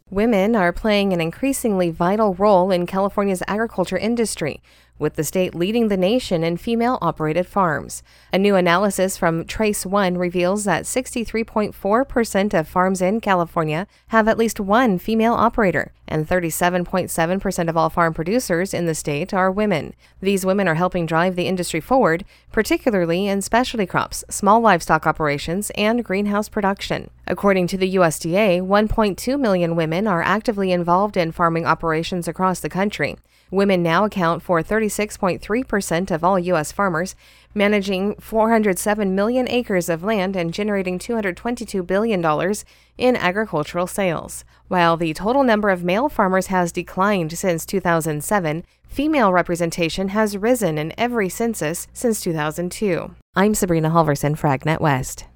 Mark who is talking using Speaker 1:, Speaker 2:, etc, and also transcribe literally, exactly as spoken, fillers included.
Speaker 1: Women are playing an increasingly vital role in California's agriculture industry, with the state leading the nation in female-operated farms. A new analysis from Trace One reveals that sixty-three point four percent of farms in California have at least one female operator, and thirty-seven point seven percent of all farm producers in the state are women. These women are helping drive the industry forward, particularly in specialty crops, small livestock operations, and greenhouse production. According to the U S D A, one point two million women are actively involved in farming operations across the country. Women now account for thirty-six point three percent of all U S farmers, managing four hundred seven million acres of land and generating two hundred twenty-two billion dollars in agricultural sales. While the total number of male farmers has declined since two thousand seven, female representation has risen in every census since two thousand two. I'm Sabrina Halverson for AgNet West.